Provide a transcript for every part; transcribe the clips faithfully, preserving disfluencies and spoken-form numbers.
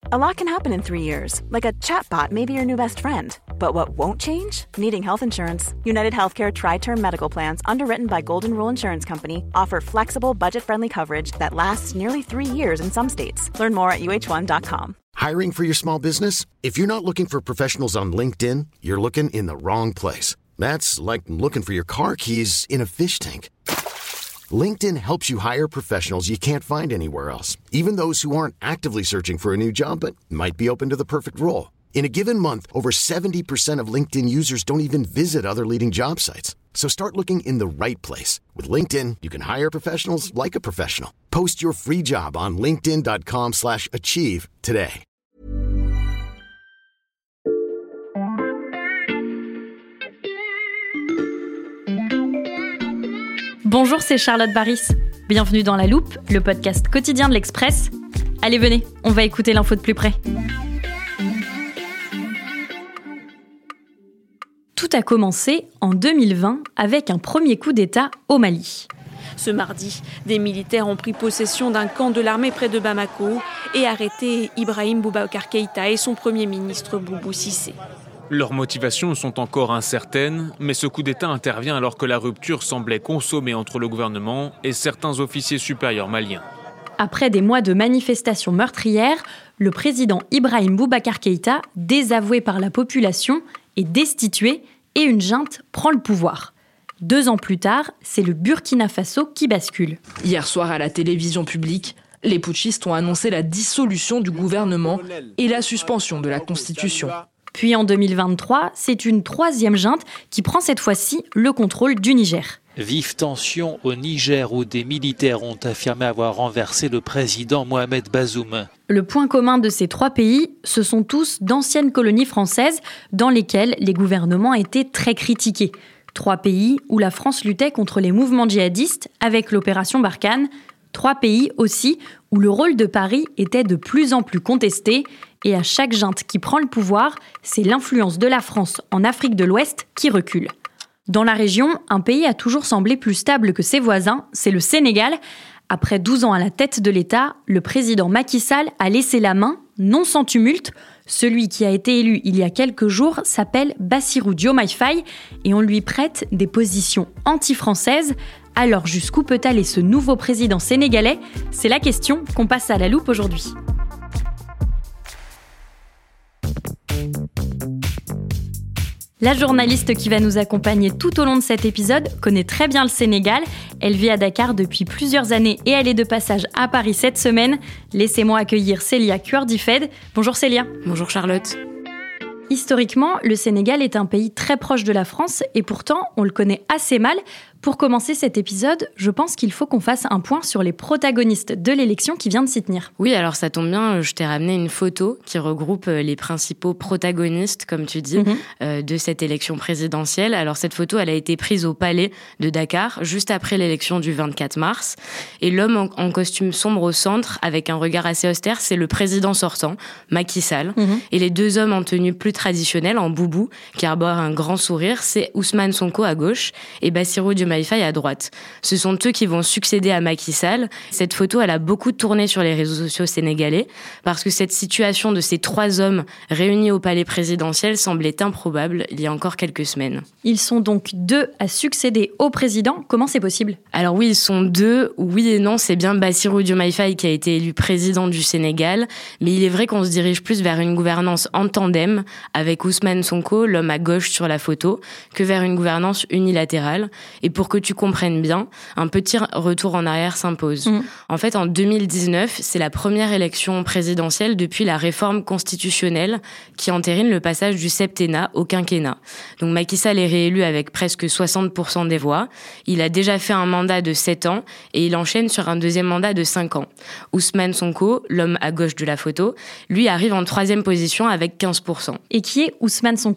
A lot can happen in three years, like a chatbot may be your new best friend. But what won't change? Needing health insurance. United Healthcare Tri-Term Medical Plans, underwritten by Golden Rule Insurance Company, offer flexible, budget-friendly coverage that lasts nearly three years in some states. Learn more at U H one dot com. Hiring for your small business? If you're not looking for professionals on LinkedIn, you're looking in the wrong place. That's like looking for your car keys in a fish tank. LinkedIn helps you hire professionals you can't find anywhere else, even those who aren't actively searching for a new job but might be open to the perfect role. In a given month, over seventy percent of LinkedIn users don't even visit other leading job sites. So start looking in the right place. With LinkedIn, you can hire professionals like a professional. Post your free job on linkedin dot com slash achieve today. Bonjour, c'est Charlotte Baris. Bienvenue dans La Loupe, le podcast quotidien de l'Express. Allez, venez, on va écouter l'info de plus près. Tout a commencé en deux mille vingt avec un premier coup d'État au Mali. Ce mardi, des militaires ont pris possession d'un camp de l'armée près de Bamako et arrêté Ibrahim Boubacar Keïta et son premier ministre Boubou Cissé. Leurs motivations sont encore incertaines, mais ce coup d'État intervient alors que la rupture semblait consommée entre le gouvernement et certains officiers supérieurs maliens. Après des mois de manifestations meurtrières, le président Ibrahim Boubacar Keïta, désavoué par la population, est destitué et une junte prend le pouvoir. Deux ans plus tard, c'est le Burkina Faso qui bascule. Hier soir à la télévision publique, les putschistes ont annoncé la dissolution du gouvernement et la suspension de la Constitution. Puis en deux mille vingt-trois, c'est une troisième junte qui prend cette fois-ci le contrôle du Niger. Vive tension au Niger où des militaires ont affirmé avoir renversé le président Mohamed Bazoum. Le point commun de ces trois pays, ce sont tous d'anciennes colonies françaises dans lesquelles les gouvernements étaient très critiqués. Trois pays où la France luttait contre les mouvements djihadistes avec l'opération Barkhane. Trois pays aussi où le rôle de Paris était de plus en plus contesté. Et à chaque junte qui prend le pouvoir, c'est l'influence de la France en Afrique de l'Ouest qui recule. Dans la région, un pays a toujours semblé plus stable que ses voisins, c'est le Sénégal. Après douze ans à la tête de l'État, le président Macky Sall a laissé la main, non sans tumulte. Celui qui a été élu il y a quelques jours s'appelle Bassirou Diomaye Faye et on lui prête des positions anti-françaises. Alors jusqu'où peut aller ce nouveau président sénégalais ? C'est la question qu'on passe à la loupe aujourd'hui. La journaliste qui va nous accompagner tout au long de cet épisode connaît très bien le Sénégal. Elle vit à Dakar depuis plusieurs années et elle est de passage à Paris cette semaine. Laissez-moi accueillir Célia Cuerdifed. Bonjour Célia. Bonjour Charlotte. Historiquement, le Sénégal est un pays très proche de la France et pourtant, on le connaît assez mal. Pour commencer cet épisode, je pense qu'il faut qu'on fasse un point sur les protagonistes de l'élection qui vient de s'y tenir. Oui, alors ça tombe bien, je t'ai ramené une photo qui regroupe les principaux protagonistes, comme tu dis, mm-hmm. euh, de cette élection présidentielle. Alors cette photo, elle a été prise au palais de Dakar, juste après l'élection du vingt-quatre mars. Et l'homme en, en costume sombre au centre, avec un regard assez austère, c'est le président sortant, Macky Sall. Mm-hmm. Et les deux hommes en tenue plus traditionnelle, en boubou, qui arborent un grand sourire, c'est Ousmane Sonko à gauche et Bassirou Diomaye Faye à droite. Ce sont eux qui vont succéder à Macky Sall. Cette photo, elle a beaucoup tourné sur les réseaux sociaux sénégalais parce que cette situation de ces trois hommes réunis au palais présidentiel semblait improbable il y a encore quelques semaines. Ils sont donc deux à succéder au président. Comment c'est possible ? Alors oui, ils sont deux. Oui et non, c'est bien Bassirou Diomaye Faye qui a été élu président du Sénégal. Mais il est vrai qu'on se dirige plus vers une gouvernance en tandem avec Ousmane Sonko, l'homme à gauche sur la photo, que vers une gouvernance unilatérale. Et pour que tu comprennes bien, un petit retour en arrière s'impose. Mmh. En fait, en deux mille dix-neuf, c'est la première élection présidentielle depuis la réforme constitutionnelle qui entérine le passage du septennat au quinquennat. Donc Macky Sall est réélu avec presque soixante pour cent des voix. Il a déjà fait un mandat de sept ans et il enchaîne sur un deuxième mandat de cinq ans. Ousmane Sonko, l'homme à gauche de la photo, lui arrive en troisième position avec quinze pour cent. Et qui est Ousmane Sonko exactement ?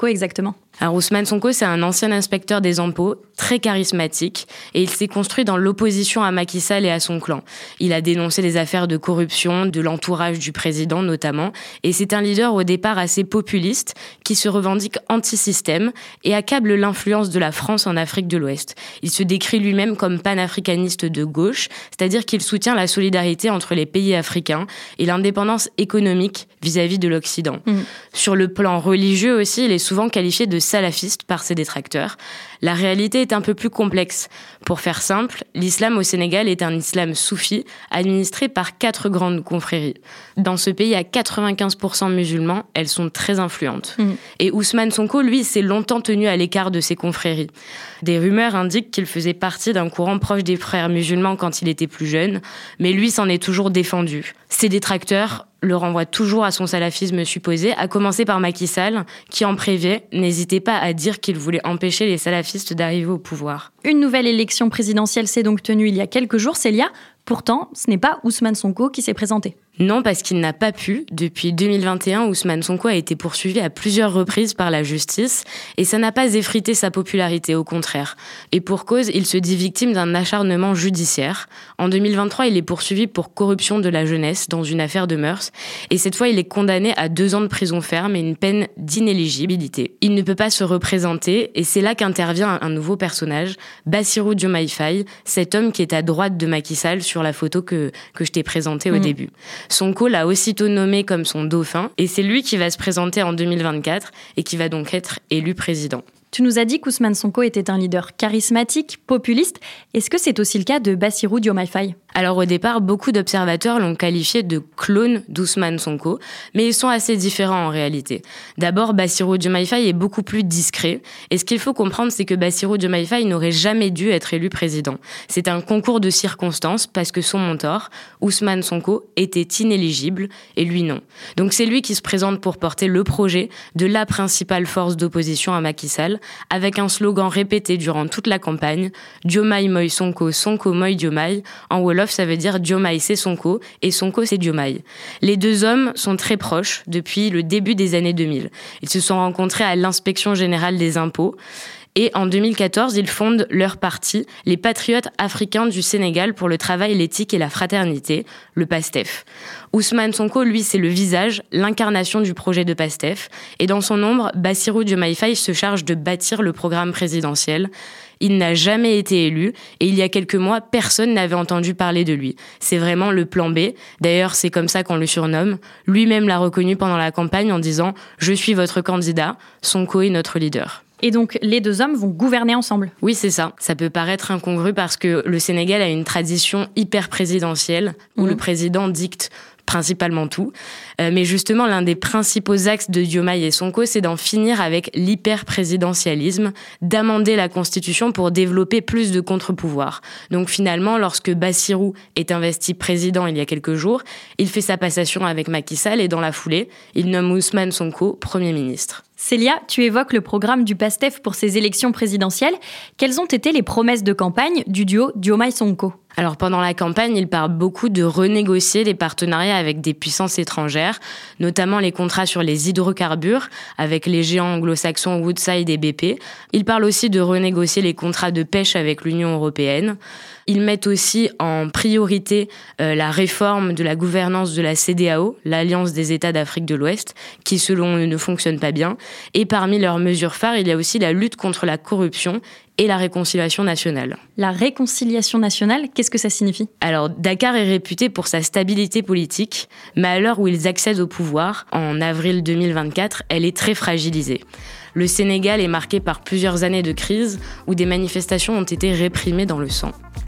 Alors Ousmane Sonko, c'est un ancien inspecteur des impôts, très charismatique, et il s'est construit dans l'opposition à Macky Sall et à son clan. Il a dénoncé les affaires de corruption de l'entourage du président notamment, et c'est un leader au départ assez populiste qui se revendique anti-système et accable l'influence de la France en Afrique de l'Ouest. Il se décrit lui-même comme panafricaniste de gauche, c'est-à-dire qu'il soutient la solidarité entre les pays africains et l'indépendance économique vis-à-vis de l'Occident. Mmh. Sur le plan religieux aussi, il est souvent qualifié de salafiste par ses détracteurs. La réalité est un peu plus complexe. Pour faire simple, l'islam au Sénégal est un islam soufi administré par quatre grandes confréries. Dans ce pays à quatre-vingt-quinze pour cent musulmans, elles sont très influentes. Mmh. Et Ousmane Sonko, lui, s'est longtemps tenu à l'écart de ces confréries. Des rumeurs indiquent qu'il faisait partie d'un courant proche des frères musulmans quand il était plus jeune, mais lui s'en est toujours défendu. Ses détracteurs le renvoie toujours à son salafisme supposé, à commencer par Macky Sall, qui en privé n'hésitait pas à dire qu'il voulait empêcher les salafistes d'arriver au pouvoir. Une nouvelle élection présidentielle s'est donc tenue il y a quelques jours, Célia. Pourtant, ce n'est pas Ousmane Sonko qui s'est présenté. Non, parce qu'il n'a pas pu. Depuis deux mille vingt et un, Ousmane Sonko a été poursuivi à plusieurs reprises par la justice et ça n'a pas effrité sa popularité, au contraire. Et pour cause, il se dit victime d'un acharnement judiciaire. En deux mille vingt-trois, il est poursuivi pour corruption de la jeunesse dans une affaire de mœurs et cette fois, il est condamné à deux ans de prison ferme et une peine d'inéligibilité. Il ne peut pas se représenter et c'est là qu'intervient un nouveau personnage, Bassirou Diomaye Faye, cet homme qui est à droite de Macky Sall sur la photo que, que je t'ai présentée au mmh. début. Sonko l'a aussitôt nommé comme son dauphin et c'est lui qui va se présenter en deux mille vingt-quatre et qui va donc être élu président. Tu nous as dit qu'Ousmane Sonko était un leader charismatique, populiste. Est-ce que c'est aussi le cas de Bassirou Diomaye Faye ? Alors au départ, beaucoup d'observateurs l'ont qualifié de clone d'Ousmane Sonko, mais ils sont assez différents en réalité. D'abord, Bassirou Diomaye Faye est beaucoup plus discret, et ce qu'il faut comprendre, c'est que Bassirou Diomaye Faye n'aurait jamais dû être élu président. C'est un concours de circonstances, parce que son mentor, Ousmane Sonko, était inéligible, et lui non. Donc c'est lui qui se présente pour porter le projet de la principale force d'opposition à Macky Sall, avec un slogan répété durant toute la campagne, « Diomaye Moy Sonko, Sonko Moy Diomaye », en Wolof, ça veut dire Diomaye c'est Sonko et Sonko c'est Diomaye. Les deux hommes sont très proches depuis le début des années deux mille. Ils se sont rencontrés à l'Inspection générale des impôts et en deux mille quatorze, ils fondent leur parti, les Patriotes africains du Sénégal pour le travail, l'éthique et la fraternité, le PASTEF. Ousmane Sonko, lui, c'est le visage, l'incarnation du projet de PASTEF. Et dans son ombre, Bassirou Diomaye Faye se charge de bâtir le programme présidentiel. Il n'a jamais été élu et il y a quelques mois, personne n'avait entendu parler de lui. C'est vraiment le plan B. D'ailleurs, c'est comme ça qu'on le surnomme. Lui-même l'a reconnu pendant la campagne en disant « Je suis votre candidat, Sonko est notre leader ». Et donc, les deux hommes vont gouverner ensemble. Oui, c'est ça. Ça peut paraître incongru parce que le Sénégal a une tradition hyper présidentielle où mmh. le président dicte principalement tout. Euh, mais justement, l'un des principaux axes de Diomaye et Sonko, c'est d'en finir avec l'hyper-présidentialisme, d'amender la Constitution pour développer plus de contre-pouvoirs. Donc finalement, lorsque Bassirou est investi président il y a quelques jours, il fait sa passation avec Macky Sall et dans la foulée, il nomme Ousmane Sonko Premier ministre. Célia, tu évoques le programme du PASTEF pour ces élections présidentielles. Quelles ont été les promesses de campagne du duo Diomaye-Sonko ? Alors pendant la campagne, il parle beaucoup de renégocier les partenariats avec des puissances étrangères, notamment les contrats sur les hydrocarbures avec les géants anglo-saxons Woodside et B P. Il parle aussi de renégocier les contrats de pêche avec l'Union européenne. Ils mettent aussi en priorité euh, la réforme de la gouvernance de la C E D E A O, l'Alliance des États d'Afrique de l'Ouest, qui selon eux ne fonctionne pas bien. Et parmi leurs mesures phares, il y a aussi la lutte contre la corruption et la réconciliation nationale. La réconciliation nationale, qu'est-ce que ça signifie ? Alors, Dakar est réputé pour sa stabilité politique, mais à l'heure où ils accèdent au pouvoir, en avril deux mille vingt-quatre, elle est très fragilisée. Le Sénégal est marqué par plusieurs années de crise où des manifestations ont été réprimées dans le sang.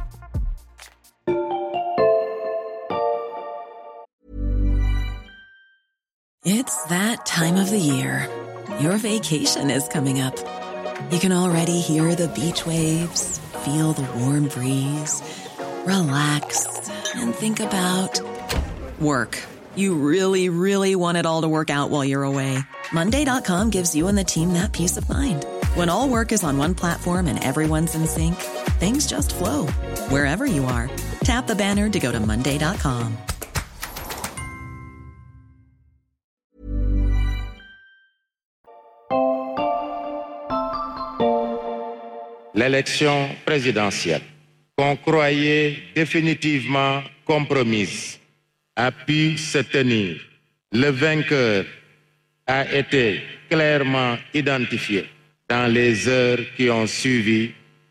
It's that time of the year. Your vacation is coming up. You can already hear the beach waves, feel the warm breeze, relax, and think about work. You really, really want it all to work out while you're away. Monday dot com gives you and the team that peace of mind. When all work is on one platform and everyone's in sync, things just flow. Wherever you are, tap the banner to go to Monday dot com. L'élection présidentielle, qu'on croyait définitivement compromise, a pu se tenir. Le vainqueur a été clairement identifié dans les heures qui ont suivi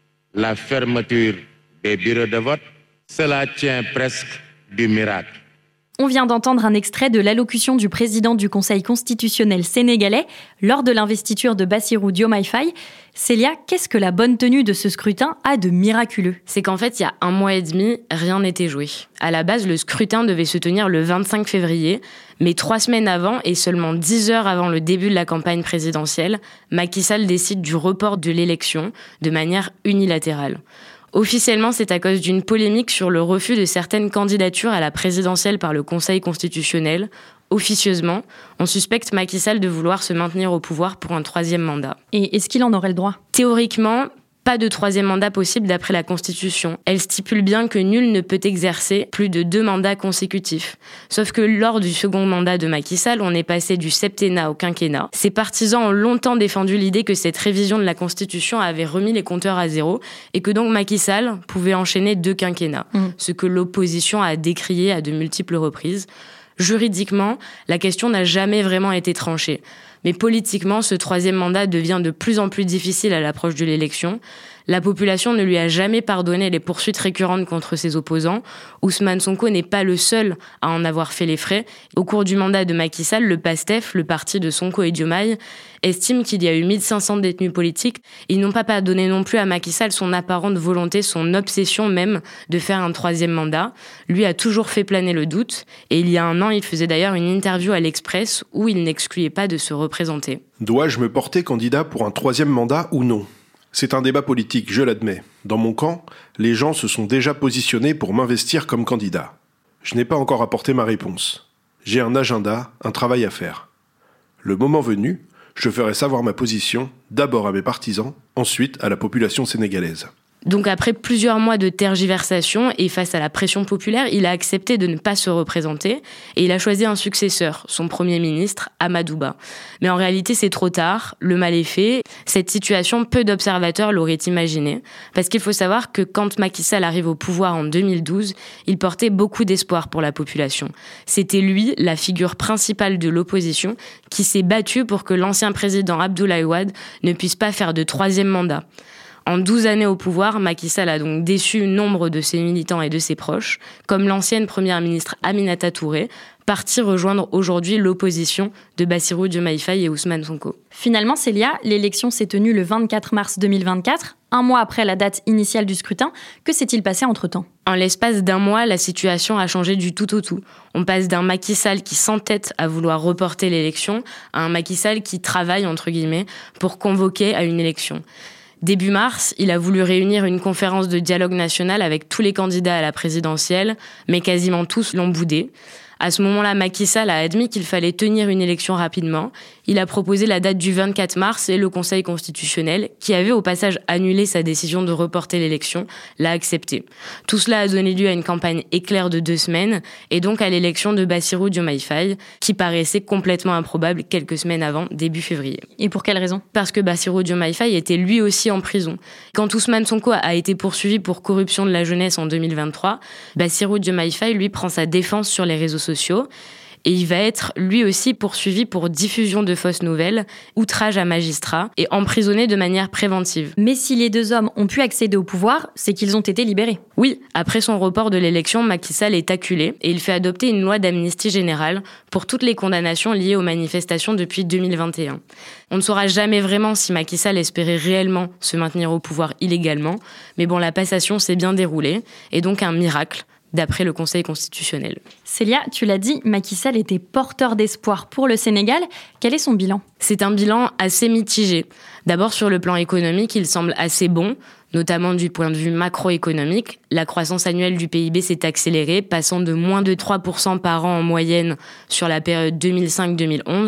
la fermeture des bureaux de vote. Cela tient presque du miracle. On vient d'entendre un extrait de l'allocution du président du Conseil constitutionnel sénégalais lors de l'investiture de Bassirou Diomaye Faye. Célia, qu'est-ce que la bonne tenue de ce scrutin a de miraculeux ? C'est qu'en fait, il y a un mois et demi, rien n'était joué. À la base, le scrutin devait se tenir le vingt-cinq février, mais trois semaines avant et seulement dix heures avant le début de la campagne présidentielle, Macky Sall décide du report de l'élection de manière unilatérale. Officiellement, c'est à cause d'une polémique sur le refus de certaines candidatures à la présidentielle par le Conseil constitutionnel. Officieusement, on suspecte Macky Sall de vouloir se maintenir au pouvoir pour un troisième mandat. Et est-ce qu'il en aurait le droit ? Théoriquement, pas de troisième mandat possible d'après la Constitution. Elle stipule bien que nul ne peut exercer plus de deux mandats consécutifs. Sauf que lors du second mandat de Macky Sall, on est passé du septennat au quinquennat. Ses partisans ont longtemps défendu l'idée que cette révision de la Constitution avait remis les compteurs à zéro et que donc Macky Sall pouvait enchaîner deux quinquennats, mmh. ce que l'opposition a décrié à de multiples reprises. Juridiquement, la question n'a jamais vraiment été tranchée. Mais politiquement, ce troisième mandat devient de plus en plus difficile à l'approche de l'élection. La population ne lui a jamais pardonné les poursuites récurrentes contre ses opposants. Ousmane Sonko n'est pas le seul à en avoir fait les frais. Au cours du mandat de Macky Sall, le PASTEF, le parti de Sonko et Diomaye, estime qu'il y a eu mille cinq cents détenus politiques. Ils n'ont pas pardonné non plus à Macky Sall son apparente volonté, son obsession même de faire un troisième mandat. Lui a toujours fait planer le doute. Et il y a un an, il faisait d'ailleurs une interview à l'Express où il n'excluait pas de se représenter. Dois-je me porter candidat pour un troisième mandat ou non ? C'est un débat politique, je l'admets. Dans mon camp, les gens se sont déjà positionnés pour m'investir comme candidat. Je n'ai pas encore apporté ma réponse. J'ai un agenda, un travail à faire. Le moment venu, je ferai savoir ma position, d'abord à mes partisans, ensuite à la population sénégalaise. Donc après plusieurs mois de tergiversation et face à la pression populaire, il a accepté de ne pas se représenter et il a choisi un successeur, son premier ministre, Amadou Ba. Mais en réalité, c'est trop tard, le mal est fait. Cette situation, peu d'observateurs l'auraient imaginé. Parce qu'il faut savoir que quand Macky Sall arrive au pouvoir en deux mille douze, il portait beaucoup d'espoir pour la population. C'était lui, la figure principale de l'opposition, qui s'est battu pour que l'ancien président Abdoulaye Wade ne puisse pas faire de troisième mandat. En douze années au pouvoir, Macky Sall a donc déçu nombre de ses militants et de ses proches, comme l'ancienne première ministre Aminata Touré, partie rejoindre aujourd'hui l'opposition de Bassirou Diomaye Faye et Ousmane Sonko. Finalement, Célia, l'élection s'est tenue le vingt-quatre mars deux mille vingt-quatre, un mois après la date initiale du scrutin. Que s'est-il passé entre-temps ? En l'espace d'un mois, la situation a changé du tout au tout. On passe d'un Macky Sall qui s'entête à vouloir reporter l'élection à un Macky Sall qui travaille, entre guillemets, pour convoquer à une élection. Début mars, il a voulu réunir une conférence de dialogue national avec tous les candidats à la présidentielle, mais quasiment tous l'ont boudé. À ce moment-là, Macky Sall a admis qu'il fallait tenir une élection rapidement. Il a proposé la date du vingt-quatre mars et le Conseil constitutionnel, qui avait au passage annulé sa décision de reporter l'élection, l'a accepté. Tout cela a donné lieu à une campagne éclair de deux semaines et donc à l'élection de Bassirou Diomaye Faye, qui paraissait complètement improbable quelques semaines avant, début février. Et pour quelle raison ? Parce que Bassirou Diomaye Faye était lui aussi en prison. Quand Ousmane Sonko a été poursuivi pour corruption de la jeunesse en deux mille vingt-trois, Bassirou Diomaye Faye, lui, prend sa défense sur les réseaux sociaux. Et il va être lui aussi poursuivi pour diffusion de fausses nouvelles, outrage à magistrat et emprisonné de manière préventive. Mais si les deux hommes ont pu accéder au pouvoir, c'est qu'ils ont été libérés. Oui, après son report de l'élection, Macky Sall est acculé et il fait adopter une loi d'amnistie générale pour toutes les condamnations liées aux manifestations depuis deux mille vingt et un. On ne saura jamais vraiment si Macky Sall espérait réellement se maintenir au pouvoir illégalement, mais bon, la passation s'est bien déroulée et donc un miracle, d'après le Conseil constitutionnel. Célia, tu l'as dit, Macky Sall était porteur d'espoir pour le Sénégal. Quel est son bilan ? C'est un bilan assez mitigé. D'abord, sur le plan économique, il semble assez bon, notamment du point de vue macroéconomique. La croissance annuelle du P I B s'est accélérée, passant de moins de trois pour cent par an en moyenne sur la période deux mille cinq deux mille onze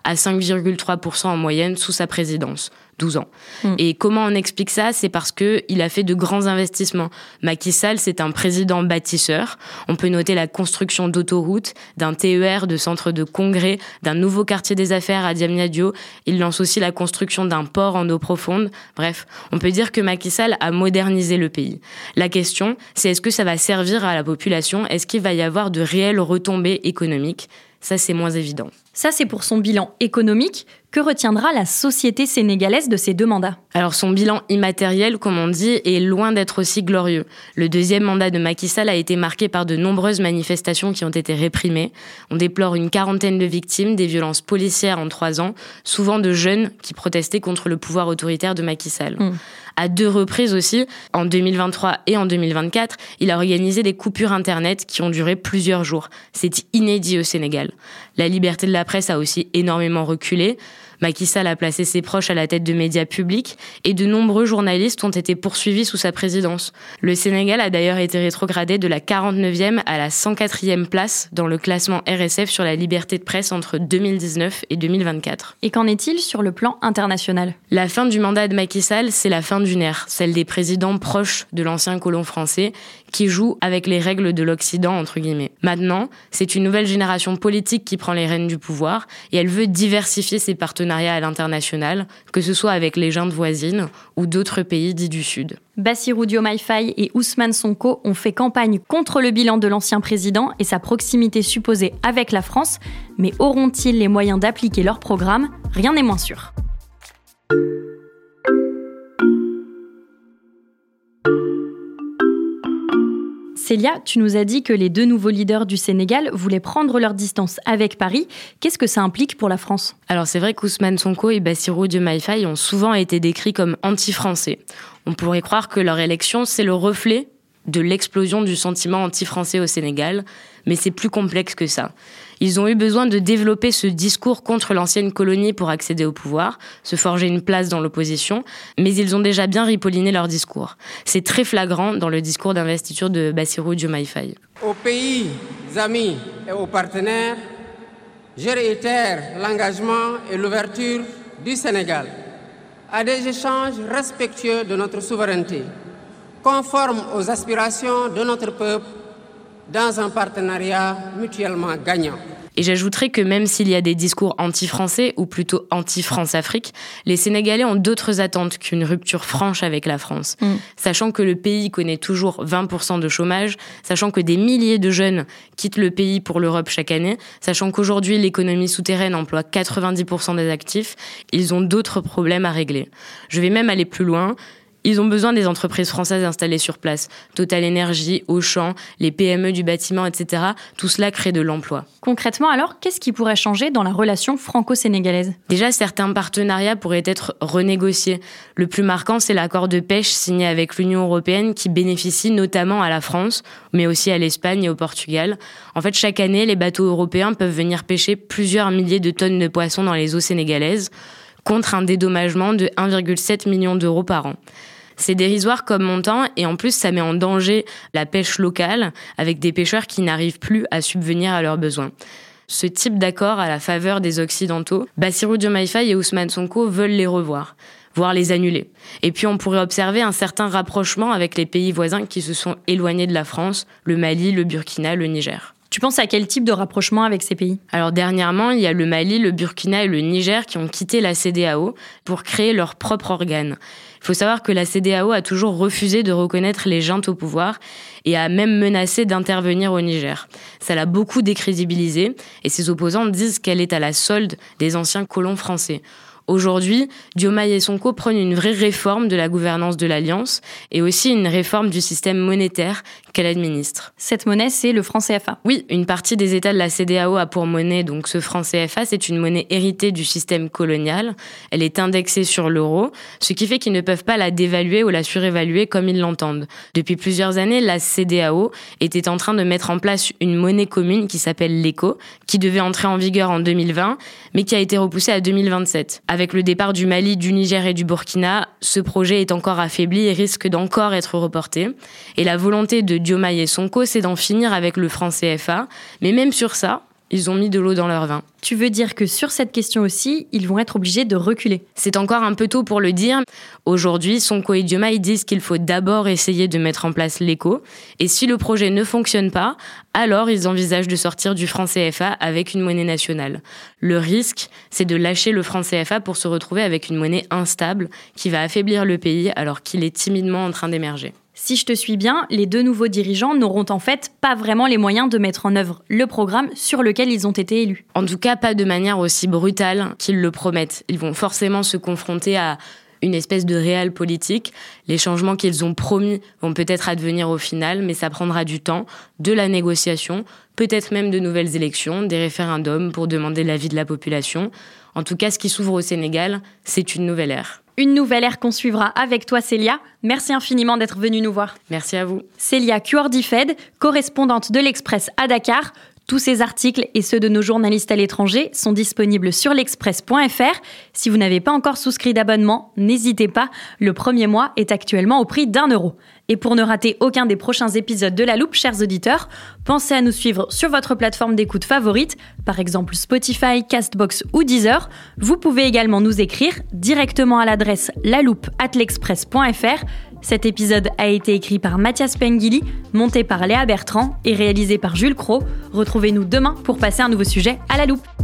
à cinq virgule trois pour cent en moyenne sous sa présidence. douze ans. Mmh. Et comment on explique ça ? C'est parce qu'il a fait de grands investissements. Macky Sall, c'est un président bâtisseur. On peut noter la construction d'autoroutes, d'un T E R, de centres de congrès, d'un nouveau quartier des affaires à Diamniadio. Il lance aussi la construction d'un port en eau profonde. Bref, on peut dire que Macky Sall a modernisé le pays. La question, c'est est-ce que ça va servir à la population ? Est-ce qu'il va y avoir de réelles retombées économiques ? Ça, c'est moins évident. Ça, c'est pour son bilan économique. Que retiendra la société sénégalaise de ces deux mandats ? Alors, son bilan immatériel, comme on dit, est loin d'être aussi glorieux. Le deuxième mandat de Macky Sall a été marqué par de nombreuses manifestations qui ont été réprimées. On déplore une quarantaine de victimes des violences policières en trois ans, souvent de jeunes qui protestaient contre le pouvoir autoritaire de Macky Sall. Mmh. À deux reprises aussi, en deux mille vingt-trois et en deux mille vingt-quatre, il a organisé des coupures Internet qui ont duré plusieurs jours. C'est inédit au Sénégal. La liberté de la presse a aussi énormément reculé. Macky Sall a placé ses proches à la tête de médias publics et de nombreux journalistes ont été poursuivis sous sa présidence. Le Sénégal a d'ailleurs été rétrogradé de la quarante-neuvième à la cent quatrième place dans le classement R S F sur la liberté de presse entre deux mille dix-neuf et deux mille vingt-quatre. Et qu'en est-il sur le plan international ? La fin du mandat de Macky Sall, c'est la fin d'une ère, celle des présidents proches de l'ancien colon français qui jouent avec les règles de l'Occident, entre guillemets. Maintenant, c'est une nouvelle génération politique qui prend les rênes du pouvoir et elle veut diversifier ses partenariats à l'international, que ce soit avec les juntes voisines ou d'autres pays dits du Sud. Bassirou Diomaye Faye et Ousmane Sonko ont fait campagne contre le bilan de l'ancien président et sa proximité supposée avec la France, mais auront-ils les moyens d'appliquer leur programme ? Rien n'est moins sûr. Célia, tu nous as dit que les deux nouveaux leaders du Sénégal voulaient prendre leur distance avec Paris. Qu'est-ce que ça implique pour la France ? Alors c'est vrai qu'Ousmane Sonko et Bassirou Diomaye Faye ont souvent été décrits comme anti-français. On pourrait croire que leur élection, c'est le reflet de l'explosion du sentiment anti-français au Sénégal, mais c'est plus complexe que ça. Ils ont eu besoin de développer ce discours contre l'ancienne colonie pour accéder au pouvoir, se forger une place dans l'opposition, mais ils ont déjà bien ripolliné leur discours. C'est très flagrant dans le discours d'investiture de Bassirou Diomaye Faye. Aux pays amis et aux partenaires, je réitère l'engagement et l'ouverture du Sénégal à des échanges respectueux de notre souveraineté, conformes aux aspirations de notre peuple, dans un partenariat mutuellement gagnant. Et j'ajouterais que même s'il y a des discours anti-français, ou plutôt anti-France-Afrique, les Sénégalais ont d'autres attentes qu'une rupture franche avec la France. Mm. Sachant que le pays connaît toujours vingt pour cent de chômage, sachant que des milliers de jeunes quittent le pays pour l'Europe chaque année, sachant qu'aujourd'hui l'économie souterraine emploie quatre-vingt-dix pour cent des actifs, ils ont d'autres problèmes à régler. Je vais même aller plus loin. Ils ont besoin des entreprises françaises installées sur place. Total Énergie, Auchan, les P M E du bâtiment, et cetera. Tout cela crée de l'emploi. Concrètement alors, qu'est-ce qui pourrait changer dans la relation franco-sénégalaise ? Déjà, certains partenariats pourraient être renégociés. Le plus marquant, c'est l'accord de pêche signé avec l'Union européenne qui bénéficie notamment à la France, mais aussi à l'Espagne et au Portugal. En fait, chaque année, les bateaux européens peuvent venir pêcher plusieurs milliers de tonnes de poissons dans les eaux sénégalaises, contre un dédommagement de un virgule sept million d'euros par an. C'est dérisoire comme montant et en plus ça met en danger la pêche locale avec des pêcheurs qui n'arrivent plus à subvenir à leurs besoins. Ce type d'accord à la faveur des Occidentaux, Bassirou Diomaye Faye et Ousmane Sonko veulent les revoir, voire les annuler. Et puis on pourrait observer un certain rapprochement avec les pays voisins qui se sont éloignés de la France, le Mali, le Burkina, le Niger. Tu penses à quel type de rapprochement avec ces pays ? Alors dernièrement, il y a le Mali, le Burkina et le Niger qui ont quitté la C E D E A O pour créer leur propre organe. Il faut savoir que la C E D E A O a toujours refusé de reconnaître les juntes au pouvoir et a même menacé d'intervenir au Niger. Ça l'a beaucoup décrédibilisé et ses opposants disent qu'elle est à la solde des anciens colons français. Aujourd'hui, Diomaye et Sonko prônent une vraie réforme de la gouvernance de l'Alliance et aussi une réforme du système monétaire qu'elle administre. Cette monnaie, c'est le franc C F A. Oui, une partie des États de la C E D E A O a pour monnaie donc ce franc C F A. C'est une monnaie héritée du système colonial. Elle est indexée sur l'euro, ce qui fait qu'ils ne peuvent pas la dévaluer ou la surévaluer comme ils l'entendent. Depuis plusieurs années, la C E D E A O était en train de mettre en place une monnaie commune qui s'appelle l'E C O, qui devait entrer en vigueur en deux mille vingt, mais qui a été repoussée à deux mille vingt-sept. Avec le départ du Mali, du Niger et du Burkina, ce projet est encore affaibli et risque d'encore être reporté. Et la volonté de Diomaye et Sonko, c'est d'en finir avec le franc C F A. Mais même sur ça, Ils ont mis de l'eau dans leur vin. Tu veux dire que sur cette question aussi, ils vont être obligés de reculer? C'est encore un peu tôt pour le dire. Aujourd'hui, Sonko et Diomaye disent qu'il faut d'abord essayer de mettre en place l'éco. Et si le projet ne fonctionne pas, alors ils envisagent de sortir du franc C F A avec une monnaie nationale. Le risque, c'est de lâcher le franc C F A pour se retrouver avec une monnaie instable qui va affaiblir le pays alors qu'il est timidement en train d'émerger. Si je te suis bien, les deux nouveaux dirigeants n'auront en fait pas vraiment les moyens de mettre en œuvre le programme sur lequel ils ont été élus. En tout cas, pas de manière aussi brutale qu'ils le promettent. Ils vont forcément se confronter à une espèce de réel politique. Les changements qu'ils ont promis vont peut-être advenir au final, mais ça prendra du temps, de la négociation, peut-être même de nouvelles élections, des référendums pour demander l'avis de la population. En tout cas, ce qui s'ouvre au Sénégal, c'est une nouvelle ère. Une nouvelle ère qu'on suivra avec toi, Célia. Merci infiniment d'être venue nous voir. Merci à vous. Célia Kuordifed, correspondante de l'Express à Dakar. Tous ces articles et ceux de nos journalistes à l'étranger sont disponibles sur l'express point f r. Si vous n'avez pas encore souscrit d'abonnement, n'hésitez pas. Le premier mois est actuellement au prix d'un euro. Et pour ne rater aucun des prochains épisodes de La Loupe, chers auditeurs, pensez à nous suivre sur votre plateforme d'écoute favorite, par exemple Spotify, Castbox ou Deezer. Vous pouvez également nous écrire directement à l'adresse laloupe arobase l'express point f r. Cet épisode a été écrit par Mathias Pengili, monté par Léa Bertrand et réalisé par Jules Cros. Retrouvez-nous demain pour passer un nouveau sujet à la loupe.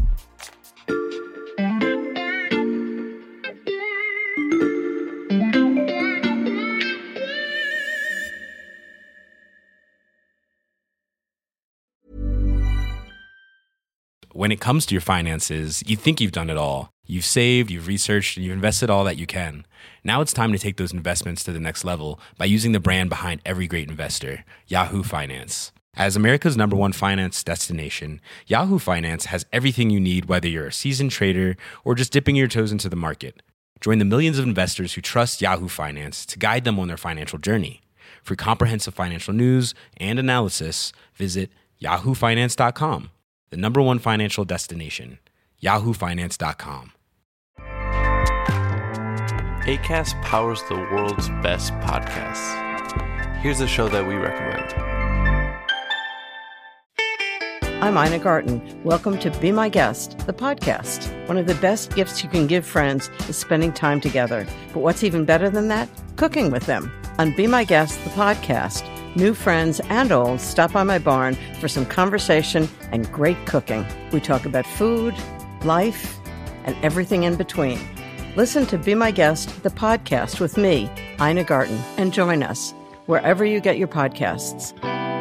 When it comes to your finances, you think you've done it all. You've saved, you've researched, and you've invested all that you can. Now it's time to take those investments to the next level by using the brand behind every great investor, Yahoo Finance. As America's number one finance destination, Yahoo Finance has everything you need, whether you're a seasoned trader or just dipping your toes into the market. Join the millions of investors who trust Yahoo Finance to guide them on their financial journey. For comprehensive financial news and analysis, visit yahoo finance dot com. The number one financial destination, yahoo finance dot com. Acast powers the world's best podcasts. Here's a show that we recommend. I'm Ina Garten. Welcome to Be My Guest, the podcast. One of the best gifts you can give friends is spending time together. But what's even better than that? Cooking with them. On Be My Guest, the podcast, new friends and old stop by my barn for some conversation and great cooking. We talk about food, life, and everything in between. Listen to Be My Guest, the podcast with me, Ina Garten, and join us wherever you get your podcasts.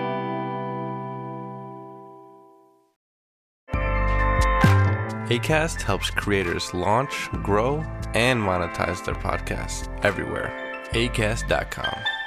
Acast helps creators launch, grow, and monetize their podcasts everywhere. acast dot com.